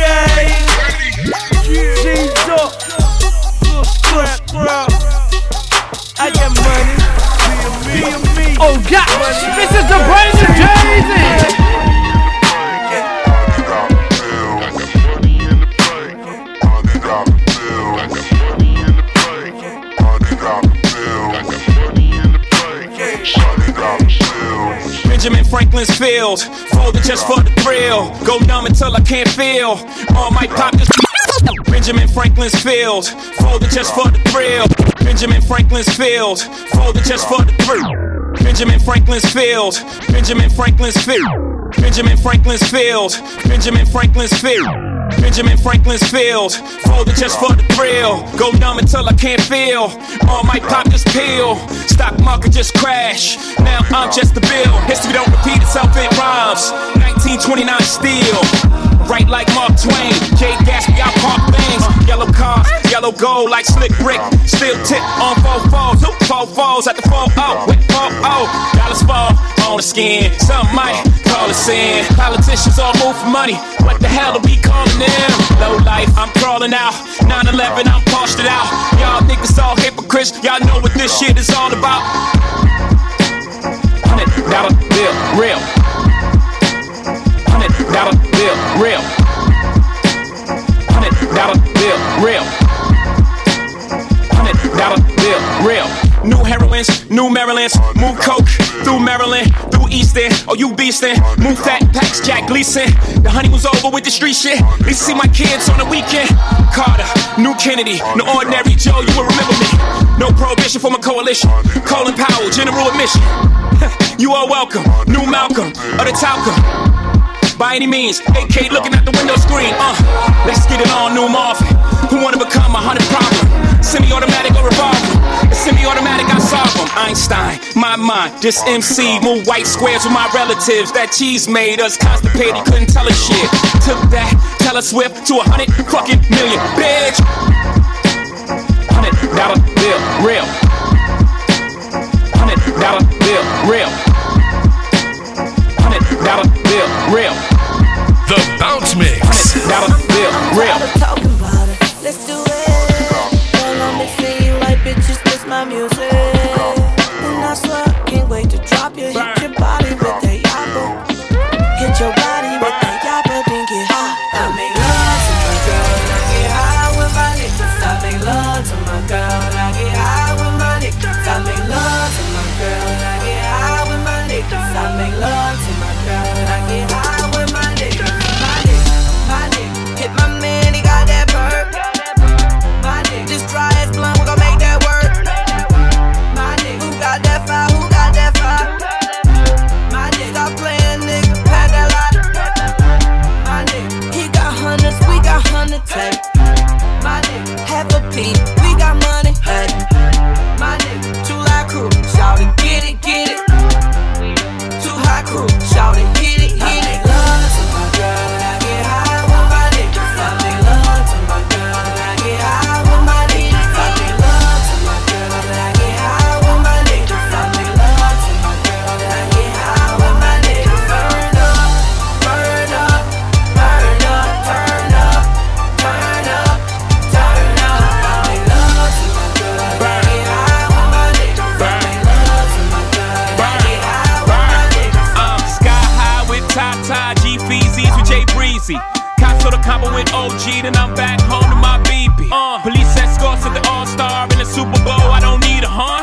Jesus, I get money. Me. Oh gosh, this is the brand new Jay-Z. Benjamin Franklin's field, folded just for the thrill. Go numb until I can't feel. All my pop just Benjamin Franklin's field, folded just for the thrill. Benjamin Franklin's field, folded just for the thrill. Benjamin Franklin's field, Benjamin Franklin's field, Benjamin Franklin's field, Benjamin Franklin's field. Benjamin Franklin's field, folded just for the thrill. Go numb until I can't feel. All my pop just peel. Stock market just crash. Now I'm just a bill. History don't repeat itself, it rhymes. 1929 steel. Right like Mark Twain. Jay Gatsby, I park things. Yellow cars, yellow gold like slick brick. Still tip on 4-4s. 4-4s at the 4-0. With 4-0. Dollars fall on the skin. Some might call it sin. Politicians all move for money. What the hell are we calling them? Low life, I'm crawling out. 9/11, I'm parched it out. Y'all niggas all hypocrites. Y'all know what this shit is all about. $100 bill, real. $100 bill, real. $100 bill, real. $100 bill, real. New heroines, new Marylands. Move coke through Maryland, through Easton. Oh, you beastin'. Move fat packs, Jack Gleason. The honey was over with the street shit. They see my kids on the weekend. Carter, new Kennedy, no ordinary Joe, you will remember me. No prohibition for my coalition. Colin Powell, general admission. You are welcome. New Malcolm, or the Talcum. By any means, AK looking at the window screen. Let's get it on, new Marvin. Who wanna become 100 problem? Semi-automatic or revolver? The semi-automatic, I solve them. Einstein, my mind, this MC. Move white squares with my relatives. That cheese made us constipated, couldn't tell us shit. Took that Taylor Swift to 100 fucking million, bitch. $100 bill, real. $100 bill, real. $100 bill, real. The Bounce Mix. $100 bill, real. Let's do it. Girl, I'm mixing you like bitches, this my music. And I swear I can't wait to drop you. Hit your body with that yappa. Hit your body with that yappa, then get high. I make love to my girl, and I get high with my niggas. I make love to my girl, and I get high with my niggas. I make love to my girl, and I get high with my niggas. I make love to my girl, and I get high with my niggas. My nigga, my nigga. Hit my man, he got that bird. This dry ass blunt, we gon' make that work. My nigga, who got that fire? Who got that fire? My nigga, stop playing, nigga, pack that lot. My nigga, he got hundreds, we got hundreds, hey. My nigga, half a P, we got money, hey. My nigga, too high crew, shout it, get it, get it. Too high crew, shout it, hit it, hit it. I make love to my girl, and I get high with my niggas. I make love to my girl, and I get high with my niggas. I make love to my girl, and I get high with my niggas. I make love to my girl, and I get high with my niggas. Burn up, burn up, burn up, turn up, turn up, turn up. I make love to my girl, and I get high with my niggas. I make love to my girl, and I get high with my niggas. Sky high with Tata, G-Feezies with Jay Breezy. Cops to the combo with OG, then I'm back home to my BB. Police escorts at the All-Star in the Super Bowl. I don't need a horn.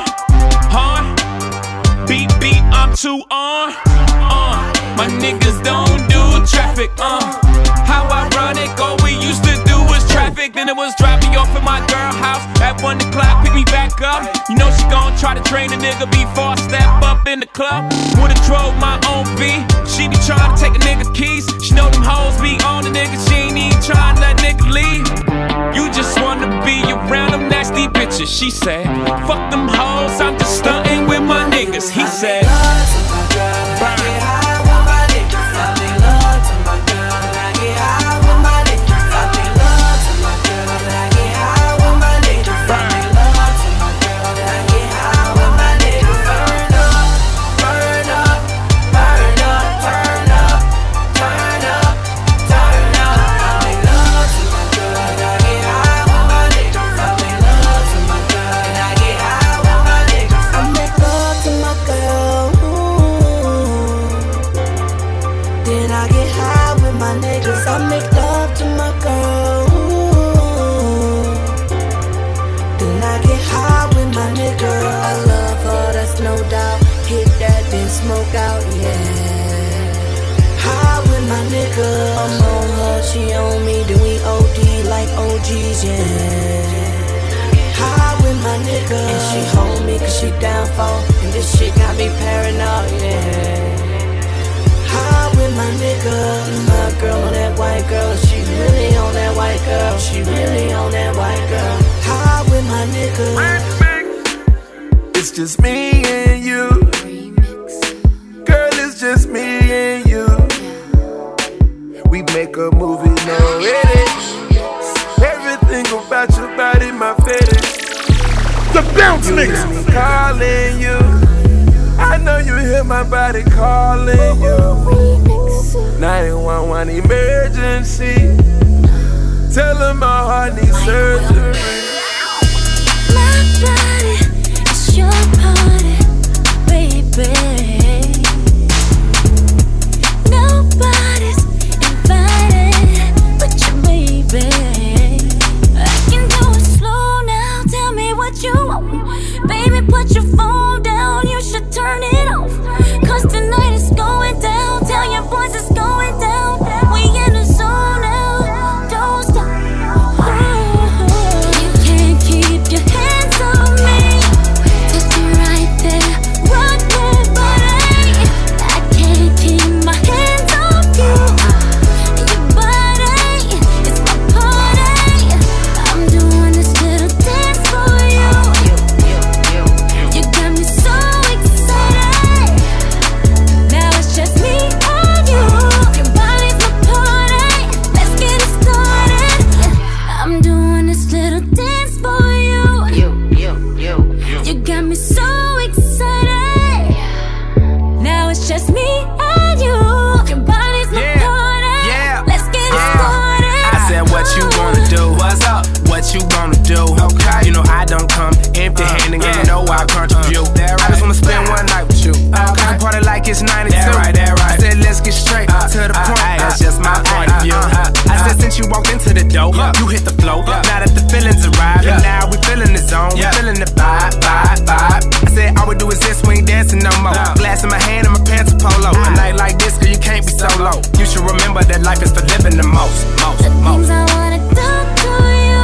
Beep, beep, I'm too on. My niggas don't do traffic. How I run it, all we used to do was traffic. Then it was drop me off at my girl house at 1 o'clock, pick me back up. You know she gon' try to train a nigga before I step up in the club. Would've drove my own V. She be trying to take a nigga keys. She know them hoes be on the nigga. She ain't even trying to let nigga leave. You just wanna be around them nasty bitches. She said, fuck them hoes, I'm just stunting with my niggas. He said, G's, yeah. High with my nigga, and she hold me cause she down for, and this shit got me paranoid, yeah. High with my nigga, my girl on that white girl, she really on that white girl, she really on that white girl. High with my nigga. It's just me and you. Girl, it's just me and you. We make a movie, no edit. Everything about your body, my fetish. The bounce mix. Me calling you. I know you hear my body calling you. 911 emergency. Tell them my heart needs surgery. My body is your party, baby. Nobody's invited but you, baby. I can do it slow now. Tell me what you want, baby. Put your phone down. You should turn it off. Cause tonight is going down. Tell your boys it's going down. We in the zone now. Don't stop. You can't keep your hands on me. Touch me right there. Rock my body. I can't keep my hands off you. Your body, it's my party. I'm doing this little dance for you. You got me so excited. Now it's just me and you. Your body's my party. Let's get it started. I'm doing this little dance for you. You got me so excited. Now it's just me and you. Your body's my party. Let's get it started. I said, what you wanna do? What's up? What you gonna do? Okay. You know I don't come empty-handed, and you know I contribute. I just wanna spend one night with you. Okay. Party like it's 92. That right. I said, let's get straight to the point. That's just my point of view. I said, since you walked into the door, you hit the flow. Now that the feelings arrived, and now we feeling the zone, we feeling the vibe. I said, all we do is this, we ain't dancing no more. Glass in my hand and my pants are polo. A night like this, girl, you can't be so low. You should remember that life is for living the most. The things I wanna do to you.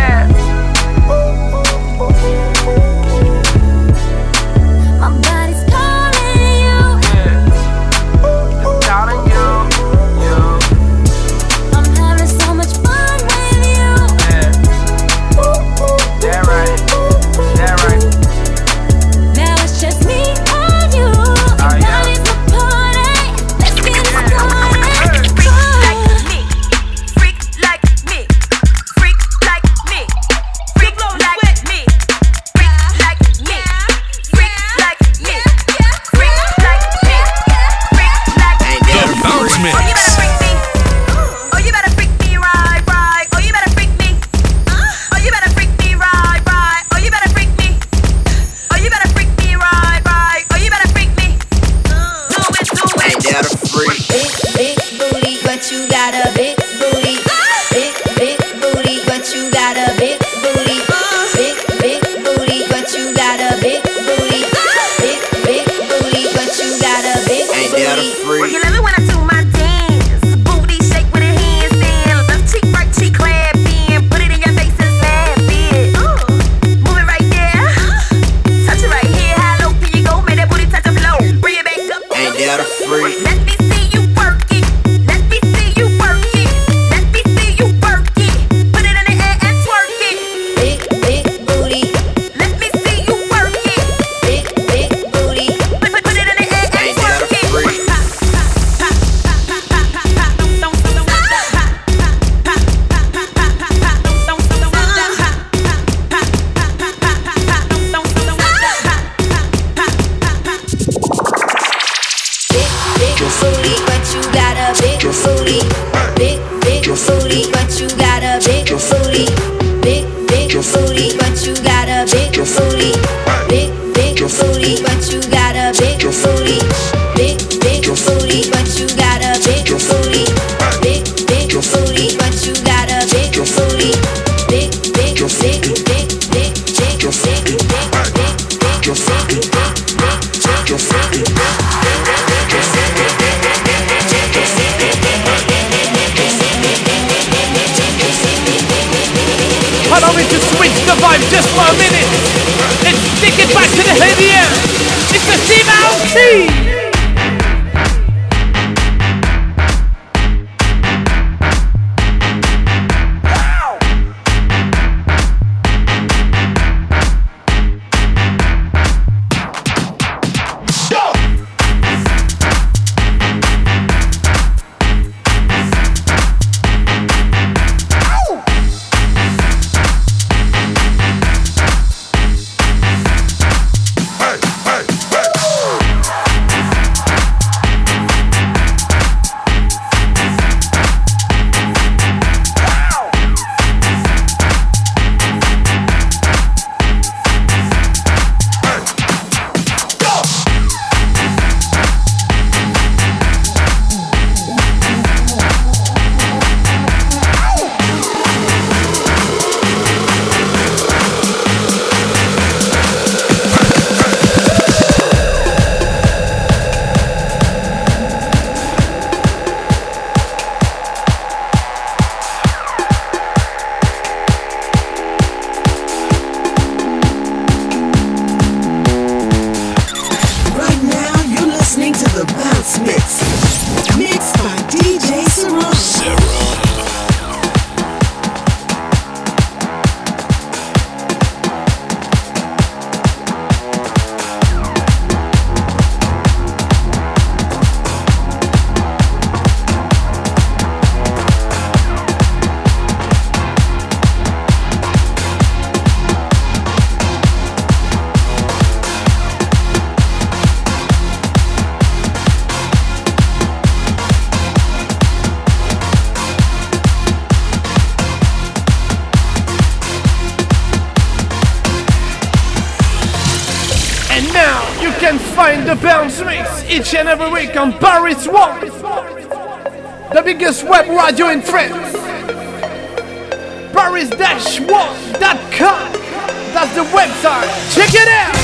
My body's calling you. I'm having so much fun with you. Now it's just me and you. Your body's my party. Let's get it started. Freak like me, freak like me, freak like me, freak like me, freak like me, freak like me, freak like me. The Bounce Mix. Oh, you better freak me. Oh, you better freak me right. Oh, you better freak me. Oh, you better freak me right. Oh, you better freak me. Oh, you better freak me right. Oh, you better freak me. Do it. Ain't that a freak? Big booty, but you got a big booty. Big booty, but you got a big booty. Big booty, but you got a big booty. Big booty, but you got a big booty. Ain't that a freak? You love it when I do my dance. Booty shake with a handstand. Left cheek, right cheek, clap in. Put it in your face and slap it. Move it right there. Touch it right here. How low can you go? Make that booty touch the floor. Bring it back up. Ain't that a freak? Let me see you work it. Let me see you work it. Let me see you work it. Put it in the air and twerk it. Big booty. Let me see you work it. Big booty. Put it in the air and Ain't that a twerk it. freak? Big booty, but you got a big booty. Big booty, but you got a big booty. Big booty, but you got a big booty. Big booty, but you got a big booty. Big booty, but you got a big booty. Big booty, but you got a big booty. Big just for a minute. Let's take it back to the heavy end. It's the Steve Aoki. The Bounce Mix each and every week on Paris One, the biggest web radio in France. Paris-1.com. That's the website. Check it out.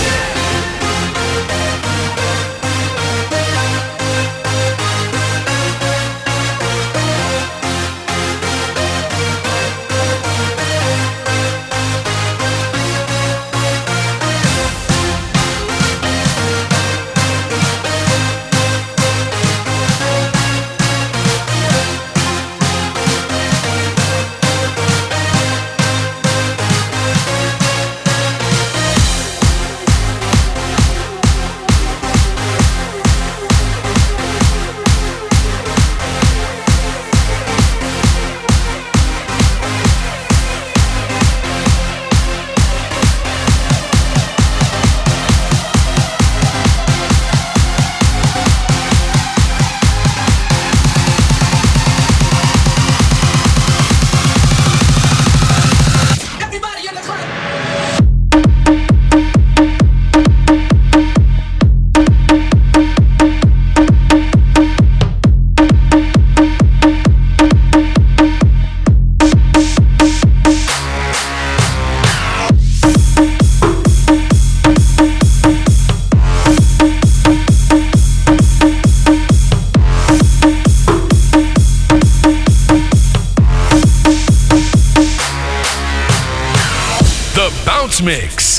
Mix.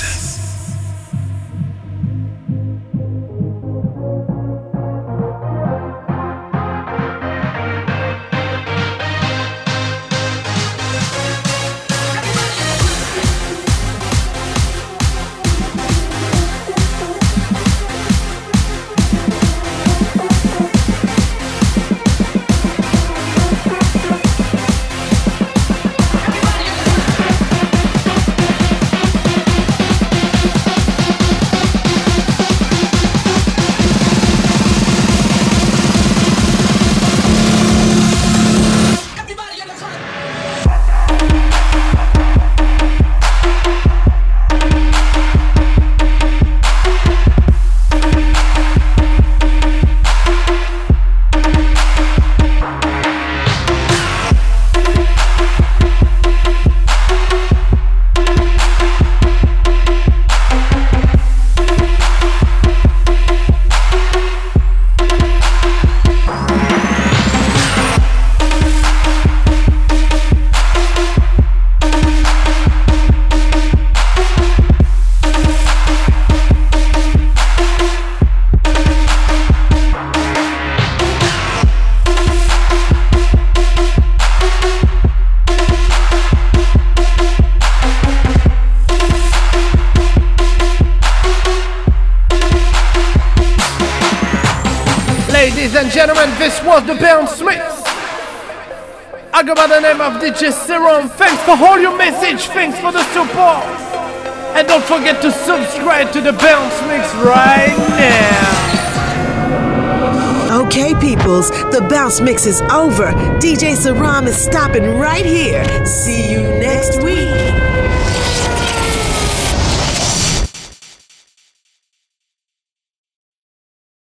Ladies and gentlemen, this was the Bounce Mix. I go by the name of DJ Serum. Thanks for all your message. Thanks for the support. And don't forget to subscribe to the Bounce Mix right now. Okay, peoples, the Bounce Mix is over. DJ Serum is stopping right here. See you next week.